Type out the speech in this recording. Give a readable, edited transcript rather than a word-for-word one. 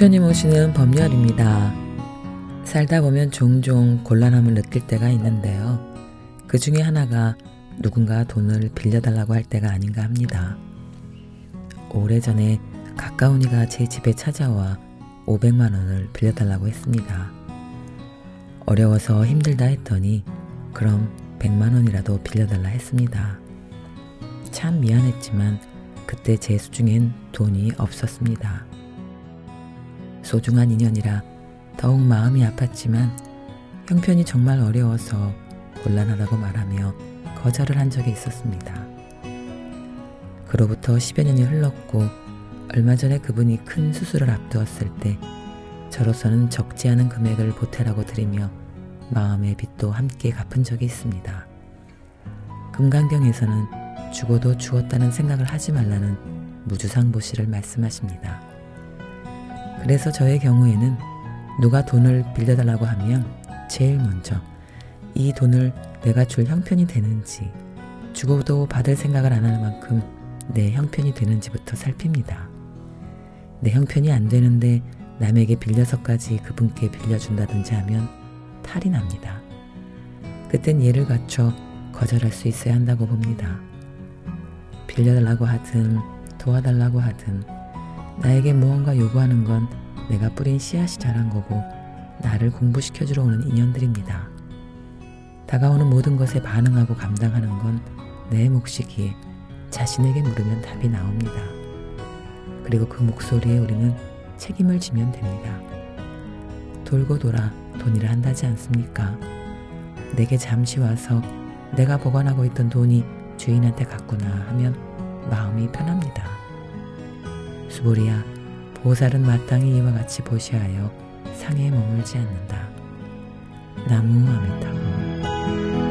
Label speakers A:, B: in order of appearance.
A: 부처님 오시는 법렬입니다. 살다 보면 종종 곤란함을 느낄 때가 있는데요. 그 중에 하나가 누군가 돈을 빌려달라고 할 때가 아닌가 합니다. 오래전에 가까운 이가 제 집에 찾아와 500만 원을 빌려달라고 했습니다. 어려워서 힘들다 했더니 그럼 100만 원이라도 빌려달라 했습니다. 참 미안했지만 그때 제 수중엔 돈이 없었습니다. 소중한 인연이라 더욱 마음이 아팠지만 형편이 정말 어려워서 곤란하다고 말하며 거절을 한 적이 있었습니다. 그로부터 10여 년이 흘렀고 얼마 전에 그분이 큰 수술을 앞두었을 때 저로서는 적지 않은 금액을 보태라고 드리며 마음의 빚도 함께 갚은 적이 있습니다. 금강경에서는 죽어도 죽었다는 생각을 하지 말라는 무주상보시를 말씀하십니다. 그래서 저의 경우에는 누가 돈을 빌려달라고 하면 제일 먼저 이 돈을 내가 줄 형편이 되는지, 죽어도 받을 생각을 안 할 만큼 내 형편이 되는지부터 살핍니다. 내 형편이 안 되는데 남에게 빌려서까지 그분께 빌려준다든지 하면 탈이 납니다. 그땐 예를 갖춰 거절할 수 있어야 한다고 봅니다. 빌려달라고 하든 도와달라고 하든 나에게 무언가 요구하는 건 내가 뿌린 씨앗이 자란 거고 나를 공부시켜주러 오는 인연들입니다. 다가오는 모든 것에 반응하고 감당하는 건 내 몫이기에 자신에게 물으면 답이 나옵니다. 그리고 그 목소리에 우리는 책임을 지면 됩니다. 돌고 돌아 돈이라 한다지 않습니까? 내게 잠시 와서 내가 보관하고 있던 돈이 주인한테 갔구나 하면 마음이 편합니다. 수보리야, 보살은 마땅히 이와 같이 보시하여 상에 머물지 않는다. 나무 아미타불.